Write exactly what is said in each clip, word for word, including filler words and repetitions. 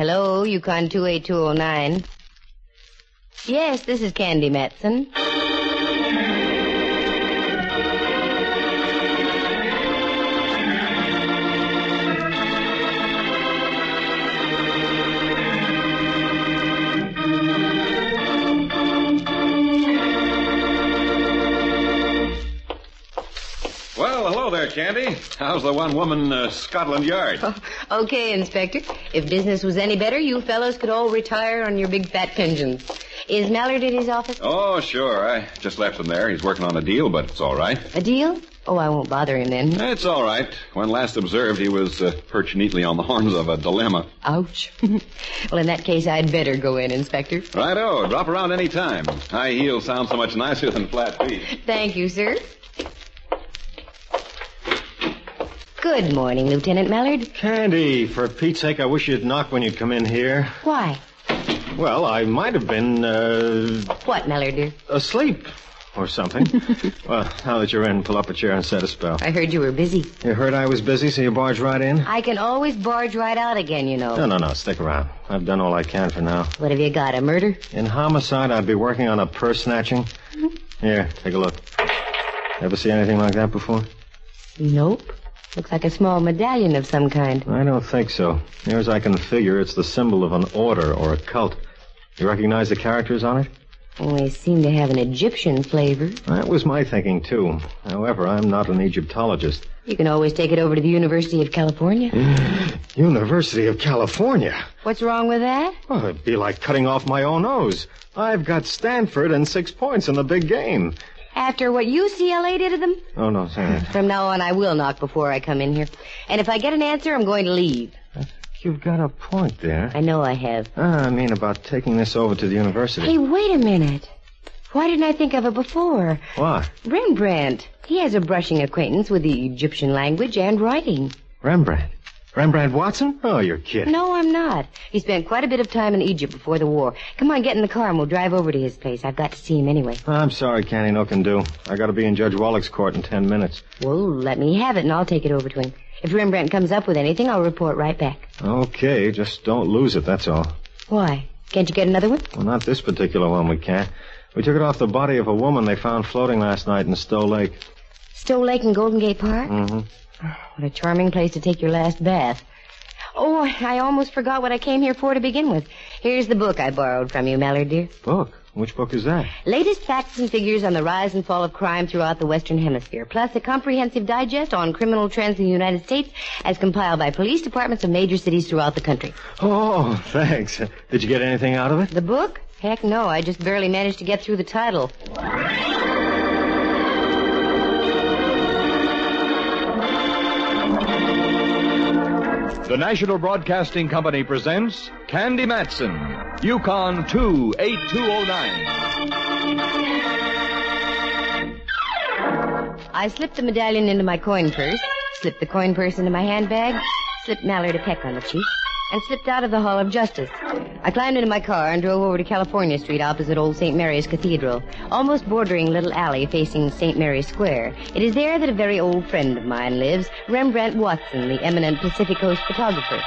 Hello, Yukon two eight two oh nine. Yes, this is Candy Matson. Well, hello there, Candy. How's the one-woman uh, Scotland Yard? Oh, okay, Inspector. If business was any better, you fellows could all retire on your big fat pensions. Is Mallard in his office? Oh, sure. I just left him there. He's working on a deal, but it's all right. A deal? Oh, I won't bother him then. It's all right. When last observed, he was uh, perched neatly on the horns of a dilemma. Ouch. Well, in that case, I'd better go in, Inspector. Righto. Drop around any time. High heels sound so much nicer than flat feet. Thank you, sir. Good morning, Lieutenant Mallard. Candy, for Pete's sake, I wish you'd knock when you come in here. Why? Well, I might have been, uh... What, Mallard, dear? asleep or something. Well, now that you're in, pull up a chair and set a spell. I heard you were busy. You heard I was busy, so you barged right in? I can always barge right out again, you know. No, no, no, stick around. I've done all I can for now. What have you got, a murder? In homicide, I'd be working on a purse snatching. Mm-hmm. Here, take a look. Ever see anything like that before? Nope. Looks like a small medallion of some kind. I don't think so. Near as I can figure, it's the symbol of an order or a cult. You recognize the characters on it? Well, they seem to have an Egyptian flavor. That was my thinking, too. However, I'm not an Egyptologist. You can always take it over to the University of California. University of California? What's wrong with that? Well, it'd be like cutting off my own nose. I've got Stanford and six points in the big game. After what U C L A did to them? Oh, no, sorry. From now on, I will knock before I come in here. And if I get an answer, I'm going to leave. I think you've got a point there. I know I have. Ah, I mean about taking this over to the university. Hey, wait a minute. Why didn't I think of it before? What? Rembrandt. He has a brushing acquaintance with the Egyptian language and writing. Rembrandt? Rembrandt Watson? Oh, you're kidding. No, I'm not. He spent quite a bit of time in Egypt before the war. Come on, get in the car and we'll drive over to his place. I've got to see him anyway. I'm sorry, Candy, no can do. I got to be in Judge Wallach's court in ten minutes. Well, let me have it and I'll take it over to him. If Rembrandt comes up with anything, I'll report right back. Okay, just don't lose it, that's all. Why? Can't you get another one? Well, not this particular one we can't. We took it off the body of a woman they found floating last night in Stowe Lake. Stowe Lake in Golden Gate Park? Mm-hmm. What a charming place to take your last bath. Oh, I almost forgot what I came here for to begin with. Here's the book I borrowed from you, Mallard, dear. Book? Which book is that? Latest facts and figures on the rise and fall of crime throughout the Western Hemisphere, plus a comprehensive digest on criminal trends in the United States as compiled by police departments of major cities throughout the country. Oh, thanks. Did you get anything out of it? The book? Heck no, I just barely managed to get through the title. The National Broadcasting Company presents Candy Matson, Yukon two eight two oh nine. I slipped the medallion into my coin purse, slipped the coin purse into my handbag, slipped Mallard a peck on the cheek, and slipped out of the Hall of Justice. I climbed into my car and drove over to California Street opposite old Saint Mary's Cathedral, almost bordering Little Alley facing Saint Mary's Square. It is there that a very old friend of mine lives, Rembrandt Watson, the eminent Pacific Coast photographer.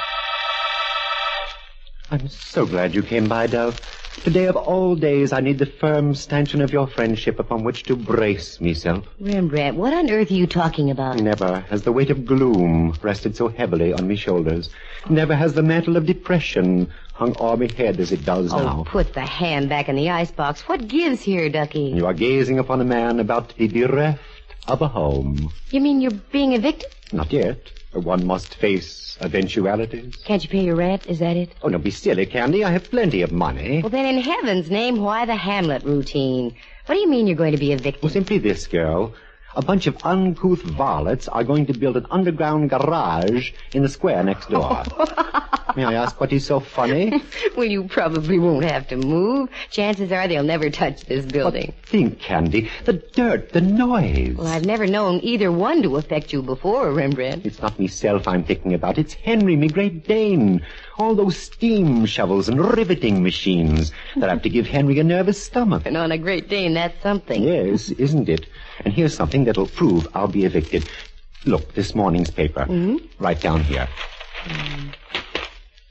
I'm so glad you came by, Dove. Today of all days, I need the firm stanchion of your friendship upon which to brace myself. Rembrandt, what on earth are you talking about? Never has the weight of gloom rested so heavily on me shoulders. Never has the mantle of depression hung o'er me head as it does oh, now. Oh, put the hand back in the icebox. What gives here, Ducky? You are gazing upon a man about to be bereft of a home. You mean you're being evicted? Not yet. One must face eventualities. Can't you pay your rent? Is that it? Oh, don't be silly, Candy. I have plenty of money. Well, then in heaven's name, why the Hamlet routine? What do you mean you're going to be evicted? Well, simply this, girl. A bunch of uncouth varlets are going to build an underground garage in the square next door. May I ask what is so funny? Well, you probably won't have to move. Chances are they'll never touch this building. But think, Candy. The dirt, the noise. Well, I've never known either one to affect you before, Rembrandt. It's not myself I'm thinking about. It's Henry, me Great Dane. All those steam shovels and riveting machines that have to give Henry a nervous stomach. And on a Great Dane, that's something. Yes, isn't it? And here's something that'll prove I'll be evicted. Look, this morning's paper. Mm-hmm. Right down here. Mm.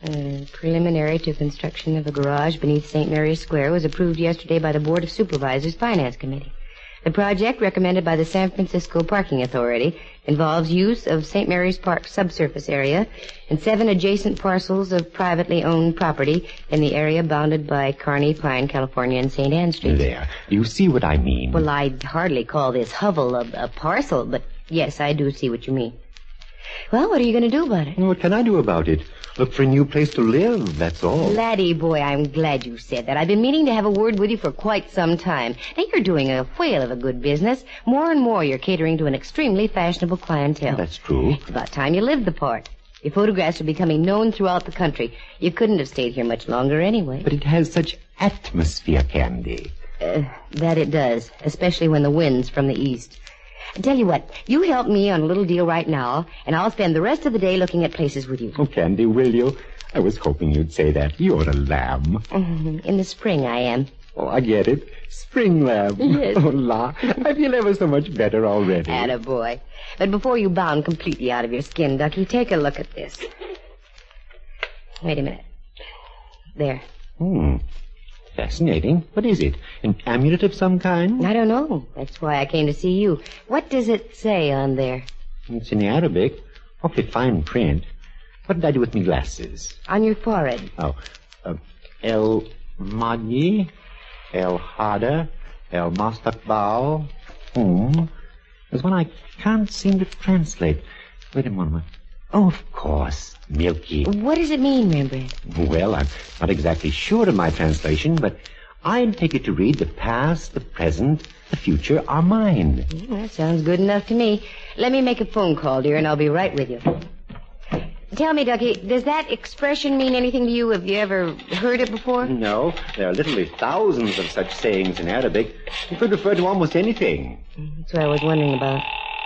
Uh, preliminary to construction of a garage beneath Saint Mary's Square was approved yesterday by the Board of Supervisors Finance Committee. The project, recommended by the San Francisco Parking Authority, involves use of Saint Mary's Park subsurface area and seven adjacent parcels of privately owned property in the area bounded by Kearney, Pine, California, and Saint Anne Street. There. You see what I mean? Well, I'd hardly call this hovel a, a parcel, but yes, I do see what you mean. Well, what are you going to do about it? What can I do about it? Look for a new place to live, that's all. Laddie boy, I'm glad you said that. I've been meaning to have a word with you for quite some time. Now, you're doing a whale of a good business. More and more you're catering to an extremely fashionable clientele. That's true. It's about time you lived the part. Your photographs are becoming known throughout the country. You couldn't have stayed here much longer anyway. But it has such atmosphere, Candy. Uh, that it does, especially when the wind's from the east. I tell you what, you help me on a little deal right now, and I'll spend the rest of the day looking at places with you. Oh, Candy, will you? I was hoping you'd say that. You're a lamb. Mm-hmm. In the spring, I am. Oh, I get it. Spring lamb. Yes. Oh, la. I feel ever so much better already. Attaboy. But before you bound completely out of your skin, Ducky, take a look at this. Wait a minute. There. Hmm. Fascinating. What is it? An amulet of some kind? I don't know. That's why I came to see you. What does it say on there? It's in Arabic. Awfully fine print. What did I do with my glasses? On your forehead. Oh. Uh, El Madi, El Hada, El Mastaqbal. Hmm. There's one I can't seem to translate. Wait a moment. Oh, of course. Milky. What does it mean, Rembrandt? Well, I'm not exactly sure of my translation, but I'd take it to read the past, the present, the future are mine. Well, that sounds good enough to me. Let me make a phone call, dear, and I'll be right with you. Tell me, Ducky, does that expression mean anything to you? Have you ever heard it before? No, there are literally thousands of such sayings in Arabic. It could refer to almost anything. That's what I was wondering about.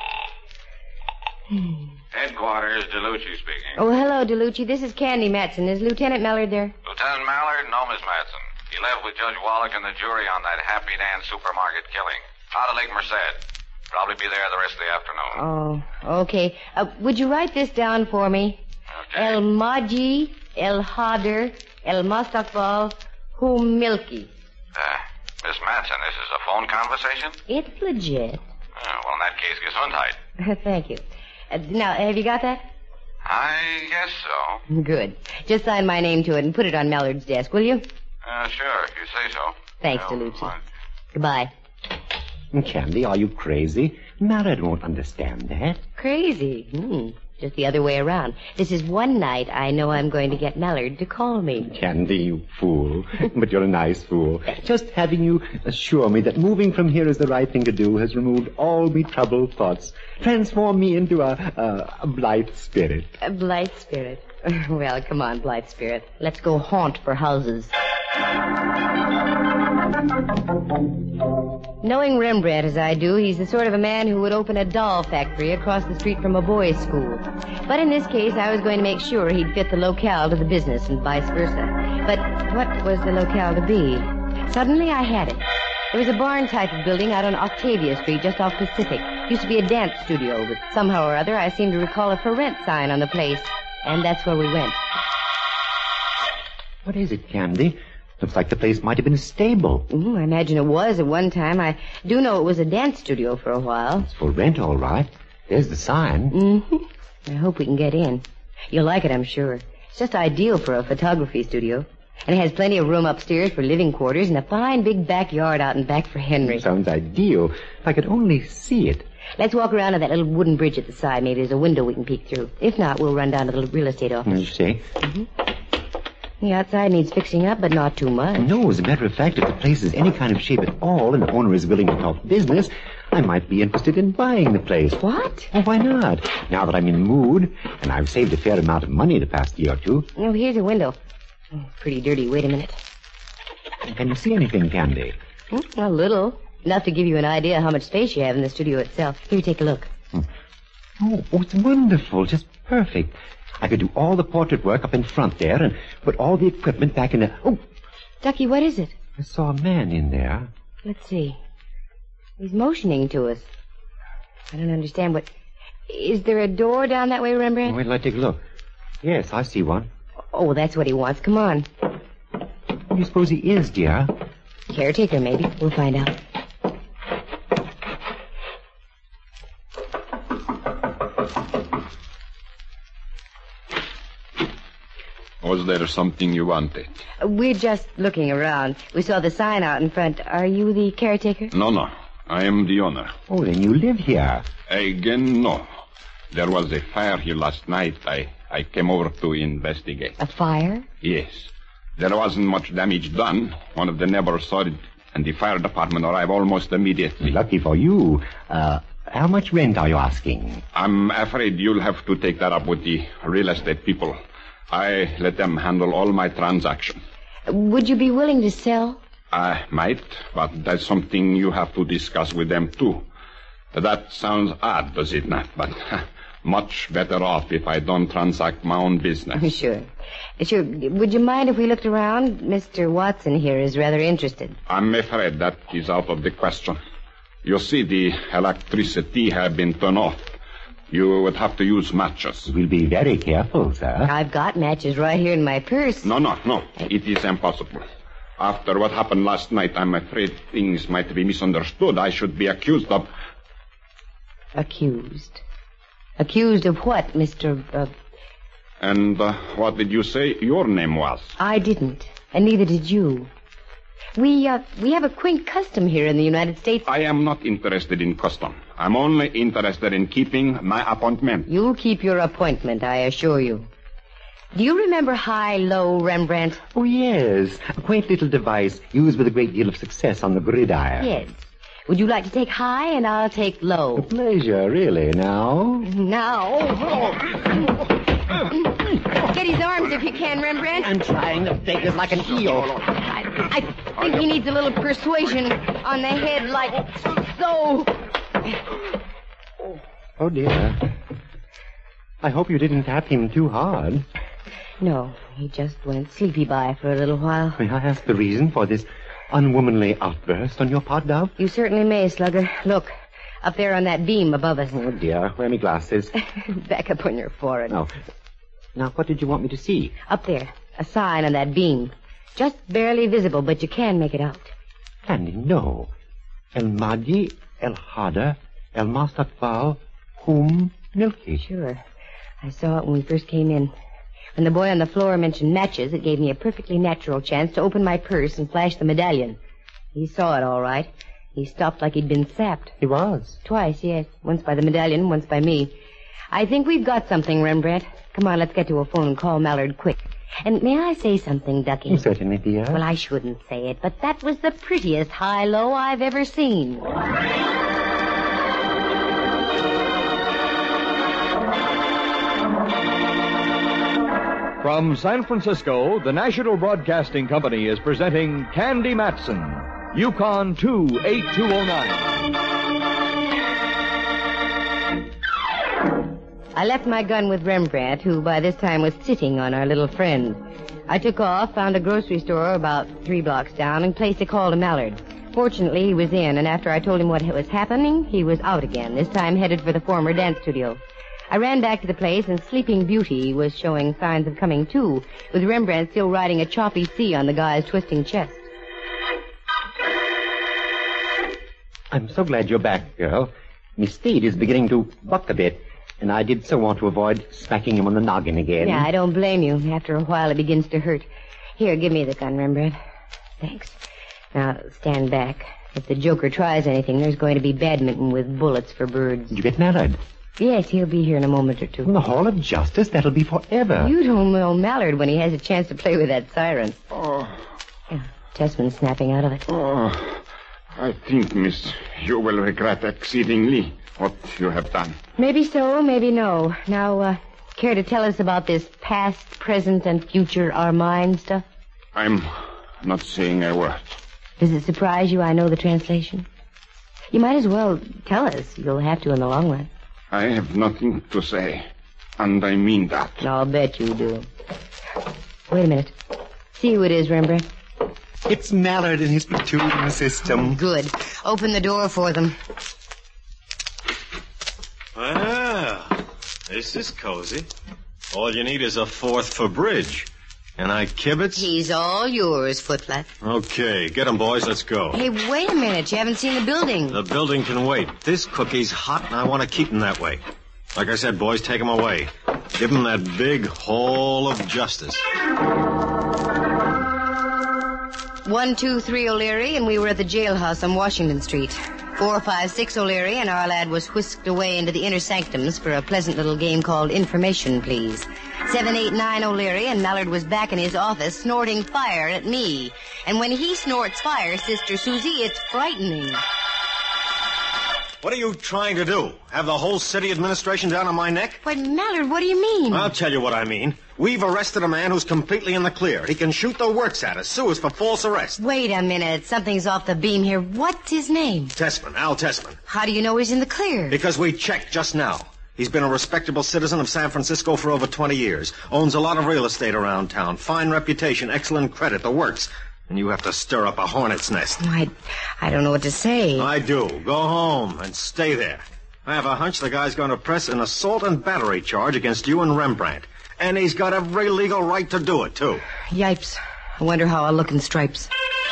Headquarters, DeLucci speaking. Oh, hello, DeLucci. This is Candy Matson. Is Lieutenant Mallard there? Lieutenant Mallard? No, Miss Madsen. He left with Judge Wallach and the jury on that Happy Dan supermarket killing. Out of Lake Merced. Probably be there the rest of the afternoon. Oh, okay. Uh, would you write this down for me? Okay. El Maji, El Hader, El Mastaqbal, Hu Milky. Uh, Miss Madsen, this is a phone conversation? It's legit. Uh, well, in that case, gesundheit. Thank you. Uh, now, have you got that? I guess so. Good. Just sign my name to it and put it on Mallard's desk, will you? Uh, sure, if you say so. Thanks, Well, DeLucci. uh, Goodbye. Candy, are you crazy? Mallard won't understand that. Crazy. Hmm. Just the other way around. This is one night I know I'm going to get Mallard to call me. Candy, you fool. But you're a nice fool. Just having you assure me that moving from here is the right thing to do has removed all me troubled thoughts. Transformed me into a, a, a blithe spirit. A blithe spirit. Well, come on, blithe spirit. Let's go haunt for houses. Knowing Rembrandt as I do, he's the sort of a man who would open a doll factory across the street from a boys' school. But in this case, I was going to make sure he'd fit the locale to the business and vice versa. But what was the locale to be? Suddenly I had it. There was a barn type of building out on Octavia Street just off Pacific. Used to be a dance studio, but somehow or other I seem to recall a for rent sign on the place. And that's where we went. What is it, Candy? Looks like the place might have been a stable. Mm, I imagine it was at one time. I do know it was a dance studio for a while. It's for rent, all right. There's the sign. Mm-hmm. I hope we can get in. You'll like it, I'm sure. It's just ideal for a photography studio. And it has plenty of room upstairs for living quarters and a fine big backyard out in back for Henry. Sounds ideal. If I could only see it. Let's walk around to that little wooden bridge at the side. Maybe there's a window we can peek through. If not, we'll run down to the real estate office. You see? Mm-hmm. The outside needs fixing up, but not too much. No, as a matter of fact, if the place is any kind of shape at all and the owner is willing to talk business, I might be interested in buying the place. What? Well, why not? Now that I'm in the mood, and I've saved a fair amount of money the past year or two. Oh, here's a window. Oh, pretty dirty. Wait a minute. Can you see anything, Candy? Hmm, a little. Enough to give you an idea how much space you have in the studio itself. Here, take a look. Hmm. Oh, oh, it's wonderful. Just perfect. I could do all the portrait work up in front there and put all the equipment back in the... Oh! Ducky, what is it? I saw a man in there. Let's see. He's motioning to us. I don't understand what... Is there a door down that way, Rembrandt? Wait till I take a look. Yes, I see one. Oh, that's what he wants. Come on. Who do you suppose he is, dear? Caretaker, maybe. We'll find out. Was there something you wanted? Uh, we're just looking around. We saw the sign out in front. Are you the caretaker? No, no. I am the owner. Oh, then you live here. Again, no. There was a fire here last night. I, I came over to investigate. A fire? Yes. There wasn't much damage done. One of the neighbors saw it, and the fire department arrived almost immediately. Lucky for you. Uh, how much rent are you asking? I'm afraid you'll have to take that up with the real estate people. I let them handle all my transactions. Would you be willing to sell? I might, but that's something you have to discuss with them, too. That sounds odd, does it not? But much better off if I don't transact my own business. Sure. Sure. Would you mind if we looked around? Mister Watson here is rather interested. I'm afraid that is out of the question. You see, the electricity has been turned off. You would have to use matches. We'll be very careful, sir. I've got matches right here in my purse. No, no, no. It is impossible. After what happened last night, I'm afraid things might be misunderstood. I should be accused of... Accused? Accused of what, Mister Uh... And uh, what did you say your name was? I didn't, and neither did you. We, uh, we have a quaint custom here in the United States. I am not interested in custom. I'm only interested in keeping my appointment. You'll keep your appointment, I assure you. Do you remember high-low Rembrandt? Oh, yes. A quaint little device used with a great deal of success on the gridiron. Yes. Would you like to take high, and I'll take low? A pleasure, really. Now? Now? Get his arms if you can, Rembrandt. I'm trying to take it like an eel. I, I think he needs a little persuasion on the head, like so. Oh, dear. I hope you didn't tap him too hard. No, he just went sleepy by for a little while. May I ask the reason for this unwomanly outburst on your part, Dove? You certainly may, Slugger. Look, up there on that beam above us. Oh, dear. Where are my glasses? Back up on your forehead. Oh. Now, what did you want me to see? Up there. A sign on that beam. Just barely visible, but you can make it out. Candy, no. El Mahdi, El Hada, El Mustaqbal, Hum Milky. Sure. I saw it when we first came in. When the boy on the floor mentioned matches, it gave me a perfectly natural chance to open my purse and flash the medallion. He saw it all right. He stopped like he'd been sapped. He was? Twice, yes. Once by the medallion, once by me. I think we've got something, Rembrandt. Come on, let's get to a phone and call Mallard quick. And may I say something, Ducky? Oh, certainly, dear. Well, I shouldn't say it, but that was the prettiest high-low I've ever seen. From San Francisco, the National Broadcasting Company is presenting Candy Matson, Yukon two eight two oh nine. I left my gun with Rembrandt, who by this time was sitting on our little friend. I took off, found a grocery store about three blocks down, and placed a call to Mallard. Fortunately, he was in, and after I told him what was happening, he was out again, this time headed for the former dance studio. I ran back to the place, and Sleeping Beauty was showing signs of coming to, with Rembrandt still riding a choppy sea on the guy's twisting chest. I'm so glad you're back, girl. Miss Steed is beginning to buck a bit, and I did so want to avoid smacking him on the noggin again. Yeah, I don't blame you. After a while, it begins to hurt. Here, give me the gun, Rembrandt. Thanks. Now, stand back. If the Joker tries anything, there's going to be badminton with bullets for birds. Did you get Mallard? Yes, he'll be here in a moment or two. In the Hall of Justice? That'll be forever. You don't know Mallard when he has a chance to play with that siren. Oh. Yeah, Tessman's snapping out of it. Oh. I think, miss, you will regret exceedingly what you have done. Maybe so, maybe no. Now, uh, care to tell us about this past, present, and future are mine stuff? I'm not saying a word. Does it surprise you I know the translation? You might as well tell us. You'll have to in the long run. I have nothing to say, and I mean that. I'll bet you do. Wait a minute. See who it is, Rembrandt. It's Mallard and his platoon system. Good. Open the door for them. Well, this is cozy. All you need is a fourth for bridge. And I kibitz? He's all yours, Footflat. Okay, get him, boys. Let's go. Hey, wait a minute. You haven't seen the building. The building can wait. This cookie's hot, and I want to keep him that way. Like I said, boys, take him away. Give him that big hall of justice. One, two, three O'Leary, and we were at the jailhouse on Washington Street. Four, five, six O'Leary, and our lad was whisked away into the inner sanctums for a pleasant little game called Information, Please. Seven, eight, nine O'Leary, and Mallard was back in his office snorting fire at me. And when he snorts fire, Sister Susie, it's frightening. What are you trying to do? Have the whole city administration down on my neck? But, Mallard, what do you mean? I'll tell you what I mean. We've arrested a man who's completely in the clear. He can shoot the works at us, sue us for false arrest. Wait a minute. Something's off the beam here. What's his name? Tessman, Al Tessman. How do you know he's in the clear? Because we checked just now. He's been a respectable citizen of San Francisco for over twenty years. Owns a lot of real estate around town. Fine reputation, excellent credit, the works. And you have to stir up a hornet's nest. I, I don't know what to say. I do. Go home and stay there. I have a hunch the guy's going to press an assault and battery charge against you and Rembrandt. And he's got every legal right to do it, too. Yipes. I wonder how I'll look in stripes.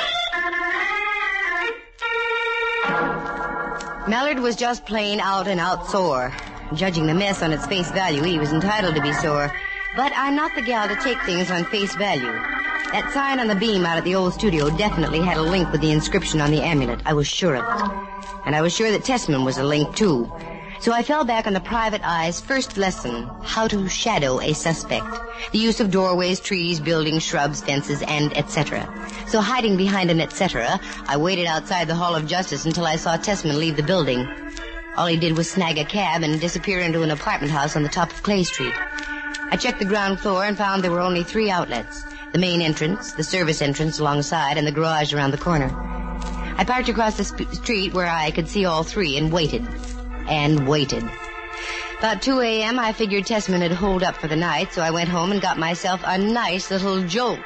Mallard was just plain out and out sore. Judging the mess on its face value, he was entitled to be sore. But I'm not the gal to take things on face value. That sign on the beam out at the old studio definitely had a link with the inscription on the amulet. I was sure of it. And I was sure that Tessman was a link, too. So I fell back on the private eye's first lesson, how to shadow a suspect. The use of doorways, trees, buildings, shrubs, fences, and et cetera. So hiding behind an et cetera, I waited outside the Hall of Justice until I saw Tessman leave the building. All he did was snag a cab and disappear into an apartment house on the top of Clay Street. I checked the ground floor and found there were only three outlets. The main entrance, the service entrance alongside, and the garage around the corner. I parked across the sp- street where I could see all three and waited. And waited. About two a.m., I figured Tessman had holed up for the night, so I went home and got myself a nice little jolt.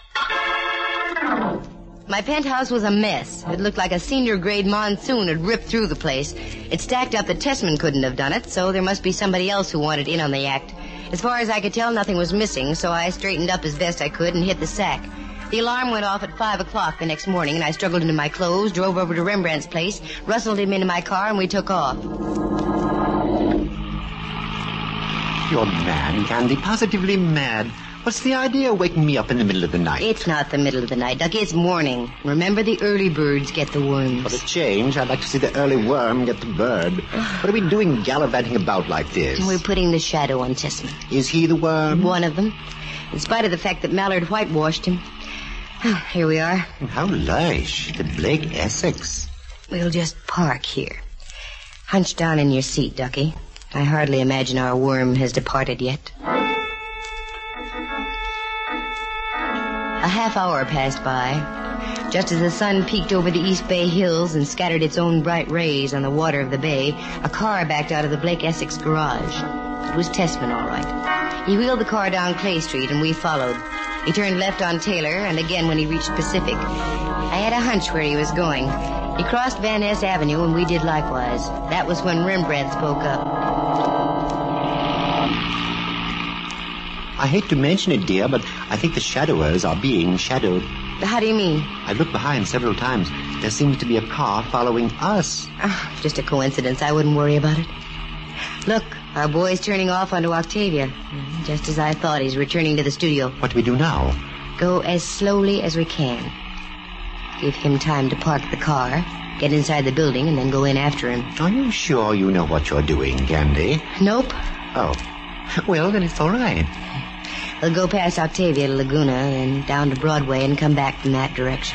My penthouse was a mess. It looked like a senior-grade monsoon had ripped through the place. It stacked up that Tessman couldn't have done it, so there must be somebody else who wanted in on the act. As far as I could tell, nothing was missing, so I straightened up as best I could and hit the sack. The alarm went off at five o'clock the next morning, and I struggled into my clothes, drove over to Rembrandt's place, rustled him into my car, and we took off. You're mad, Candy, positively mad. What's the idea of waking me up in the middle of the night? It's not the middle of the night, Ducky. It's morning. Remember, the early birds get the worms. For a change, I'd like to see the early worm get the bird. What are we doing gallivanting about like this? We're putting the shadow on Tessman. Is he the worm? One of them. In spite of the fact that Mallard whitewashed him. Here we are. How lush. The Blake Essex. We'll just park here. Hunch down in your seat, Ducky. I hardly imagine our worm has departed yet. A half hour passed by. Just as the sun peeked over the East Bay hills and scattered its own bright rays on the water of the bay, a car backed out of the Blake Essex garage. It was Tessman, all right. He wheeled the car down Clay Street, and we followed. He turned left on Taylor, and again when he reached Pacific. I had a hunch where he was going. He crossed Van Ness Avenue, and we did likewise. That was when Rembrandt spoke up. I hate to mention it, dear, but I think the shadowers are being shadowed. How do you mean? I looked behind several times. There seems to be a car following us. Oh, just a coincidence. I wouldn't worry about it. Look, our boy's turning off onto Octavia. Just as I thought, he's returning to the studio. What do we do now? Go as slowly as we can. Give him time to park the car, get inside the building, and then go in after him. Are you sure you know what you're doing, Candy? Nope. Oh. Well, then it's all right. We'll go past Octavia to Laguna, and down to Broadway, and come back from that direction.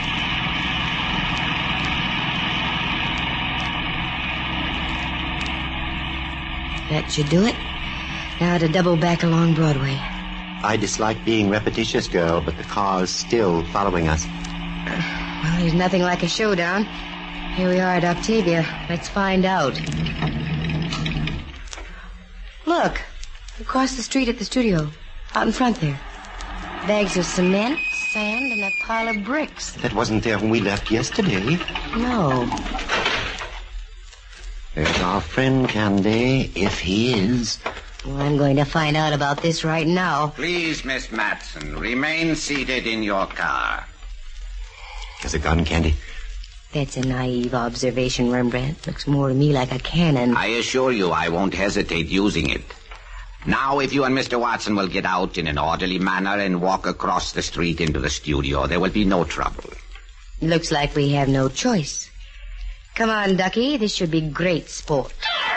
That should do it. Now to double back along Broadway. I dislike being repetitious, girl, but the car's still following us. Well, there's nothing like a showdown. Here we are at Octavia. Let's find out. Look, across the street at the studio. Out in front there. Bags of cement, sand, and a pile of bricks. That wasn't there when we left yesterday. No. There's our friend Candy, if he is. Well, I'm going to find out about this right now. Please, Miss Matson, remain seated in your car. Has a gun, Candy? That's a naive observation, Rembrandt. Looks more to me like a cannon. I assure you I won't hesitate using it. Now, if you and Mister Watson will get out in an orderly manner and walk across the street into the studio, there will be no trouble. Looks like we have no choice. Come on, Ducky. This should be great sport.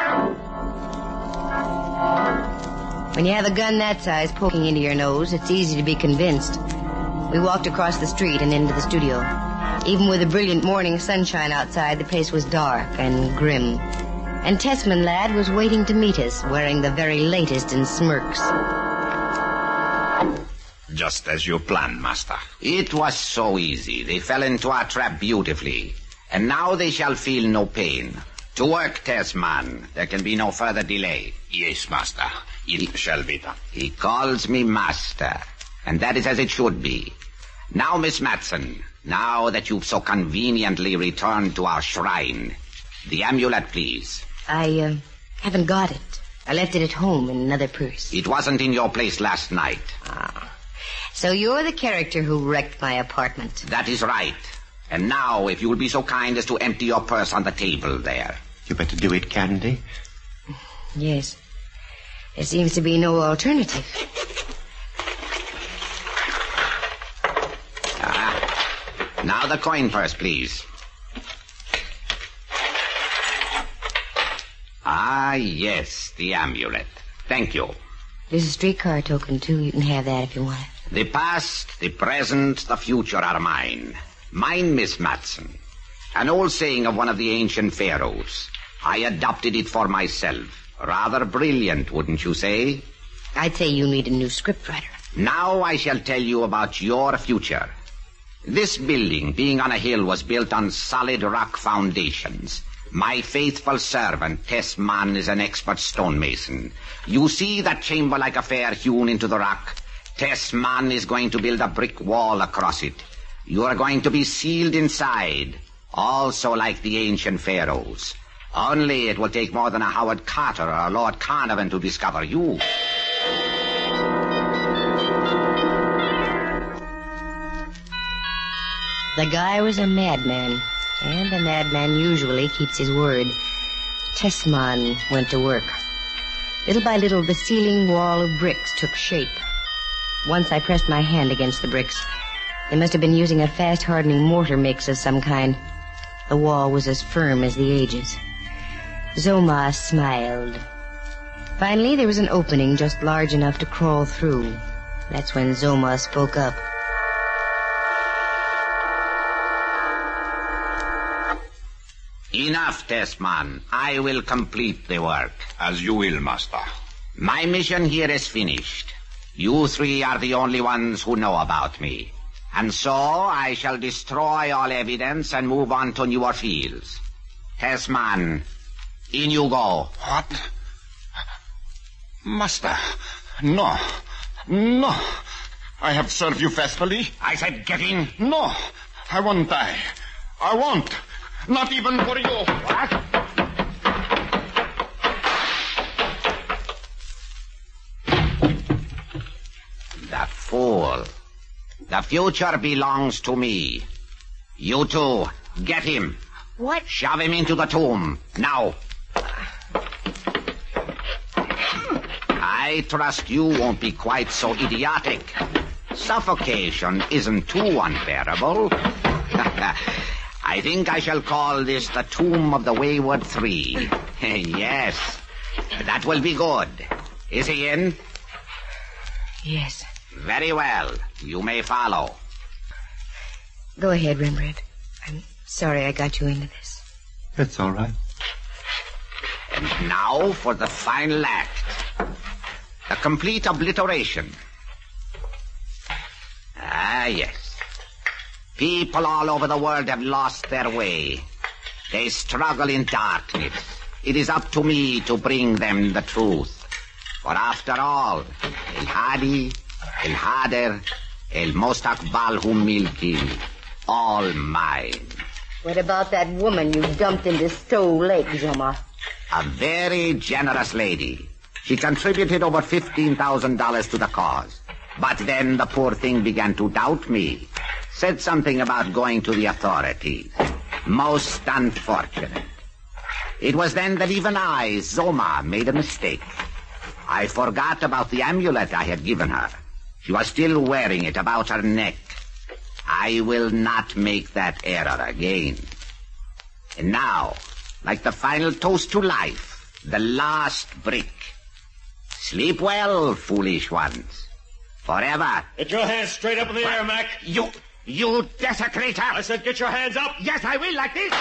When you have a gun that size poking into your nose, it's easy to be convinced. We walked across the street and into the studio. Even with the brilliant morning sunshine outside, the place was dark and grim. And Tessman lad was waiting to meet us, wearing the very latest in smirks. Just as you planned, Master. It was so easy. They fell into our trap beautifully. And now they shall feel no pain. To work, Tessman. There can be no further delay. Yes, Master. It he, shall be done. He calls me Master. And that is as it should be. Now, Miss Matson, now that you've so conveniently returned to our shrine, the amulet, please. I, uh, haven't got it. I left it at home in another purse. It wasn't in your place last night. Ah. So you're the character who wrecked my apartment. That is right. And now, if you will be so kind as to empty your purse on the table there. You better do it, Candy. Yes. There seems to be no alternative. Ah. Now the coin purse, please. Ah, yes, the amulet. Thank you. There's a streetcar token, too. You can have that if you want it. The past, the present, the future are mine. Mine, Miss Matson. An old saying of one of the ancient pharaohs. I adopted it for myself. Rather brilliant, wouldn't you say? I'd say you need a new scriptwriter. Now I shall tell you about your future. This building, being on a hill, was built on solid rock foundations. My faithful servant, Tess Mann, is an expert stonemason. You see that chamber-like affair hewn into the rock? Tess Mann is going to build a brick wall across it. You are going to be sealed inside, also like the ancient pharaohs. Only it will take more than a Howard Carter or a Lord Carnarvon to discover you. The guy was a madman, and a madman usually keeps his word. Tessman went to work. Little by little, the ceiling wall of bricks took shape. Once I pressed my hand against the bricks. They must have been using a fast-hardening mortar mix of some kind. The wall was as firm as the ages. Zoma smiled. Finally, there was an opening just large enough to crawl through. That's when Zoma spoke up. Enough, Tessman. I will complete the work. As you will, Master. My mission here is finished. You three are the only ones who know about me. And so I shall destroy all evidence and move on to newer fields. Tessman, in you go. What? Master, no. No. I have served you faithfully. I said get in. No, I won't die. I won't. Not even for you. What? The fool. The future belongs to me. You two, get him. What? Shove him into the tomb. Now. I trust you won't be quite so idiotic. Suffocation isn't too unbearable. I think I shall call this the Tomb of the Wayward Three. Yes, that will be good. Is he in? Yes. Very well. You may follow. Go ahead, Rembrandt. I'm sorry I got you into this. That's all right. And now for the final act. The complete obliteration. Ah, yes. People all over the world have lost their way. They struggle in darkness. It is up to me to bring them the truth. For after all, El Hadi, El Hader, El Mostakbal Humilki, all mine. What about that woman you dumped into Stowe Lake, Zoma? A very generous lady. She contributed over fifteen thousand dollars to the cause. But then the poor thing began to doubt me. Said something about going to the authorities. Most unfortunate. It was then that even I, Zoma, made a mistake. I forgot about the amulet I had given her. She was still wearing it about her neck. I will not make that error again. And now, like the final toast to life, the last brick. Sleep well, foolish ones. Forever. Get your hands straight up in the air, Mac. You, you desecrator. I said get your hands up. Yes, I will, like this.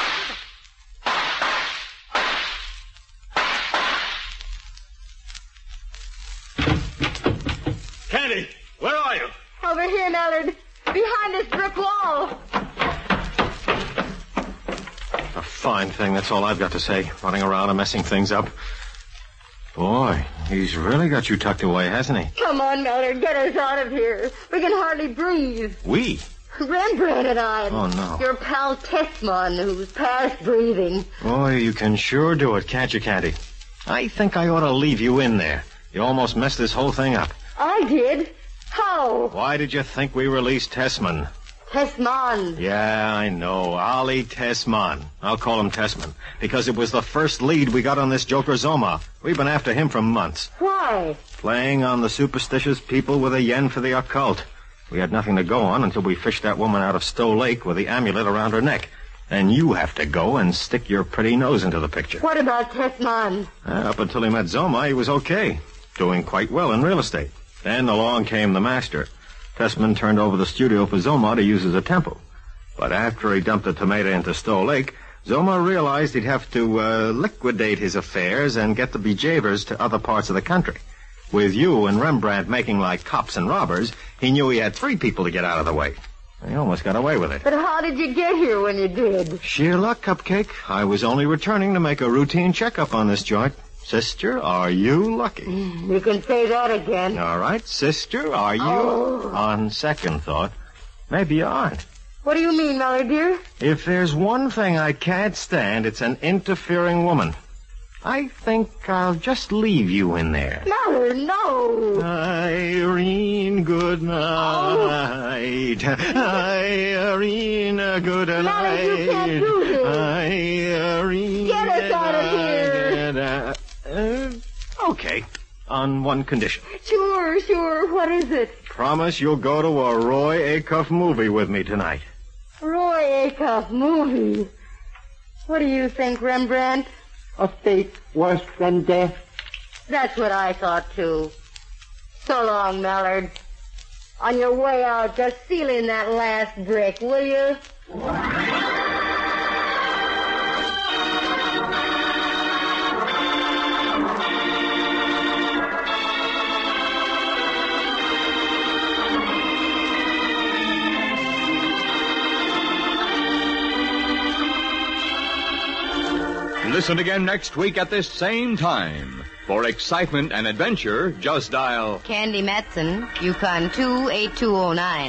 Candy, where are you? Over here, Mallard. Behind this brick wall. A fine thing, that's all I've got to say. Running around and messing things up. Boy, he's really got you tucked away, hasn't he? Come on, Mallard, get us out of here. We can hardly breathe. We? Rembrandt and I. Oh, no. Your pal Tessman, who's past breathing. Boy, you can sure do it, can't you, Candy? I think I ought to leave you in there. You almost messed this whole thing up. I did? How? Why did you think we released Tessman? Tessman. Yeah, I know. Ali Tessman. I'll call him Tessman. Because it was the first lead we got on this joker Zoma. We've been after him for months. Why? Playing on the superstitious people with a yen for the occult. We had nothing to go on until we fished that woman out of Stowe Lake with the amulet around her neck. And you have to go and stick your pretty nose into the picture. What about Tessman? Uh, up until he met Zoma, he was okay. Doing quite well in real estate. Then along came the master. Tessman turned over the studio for Zoma to use as a temple. But after he dumped the tomato into Stowe Lake, Zoma realized he'd have to uh, liquidate his affairs and get the bejavers to other parts of the country. With you and Rembrandt making like cops and robbers, he knew he had three people to get out of the way. He almost got away with it. But how did you get here when you did? Sheer luck, Cupcake. I was only returning to make a routine checkup on this joint. Sister, are you lucky? You can say that again. All right, sister, are you? Oh. On second thought, maybe you aren't. What do you mean, Mallard, dear? If there's one thing I can't stand, it's an interfering woman. I think I'll just leave you in there. Mallard, no. Irene, good night. Oh. Irene, good night. Mallard, you can't do this. Irene. Get us out of here. Uh, uh, okay, on one condition. Sure, sure. What is it? Promise you'll go to a Roy Acuff movie with me tonight. Roy Acuff movie. What do you think, Rembrandt? A fate worse than death. That's what I thought, too. So long, Mallard. On your way out, just seal in that last brick, will you? Listen again next week at this same time. For excitement and adventure, just dial Candy Matson, Yukon two eight two oh nine.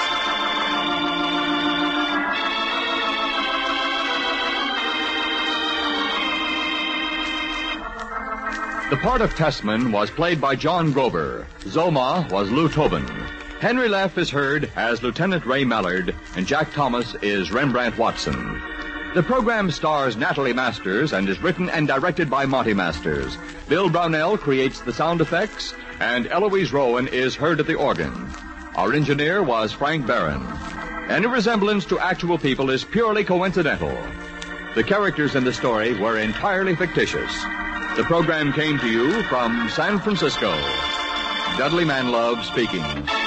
The part of Tessman was played by John Grober. Zoma was Lou Tobin. Henry Leff is heard as Lieutenant Ray Mallard, and Jack Thomas is Rembrandt Watson. The program stars Natalie Masters and is written and directed by Monty Masters. Bill Brownell creates the sound effects, and Eloise Rowan is heard at the organ. Our engineer was Frank Barron. Any resemblance to actual people is purely coincidental. The characters in the story were entirely fictitious. The program came to you from San Francisco. Dudley Manlove speaking.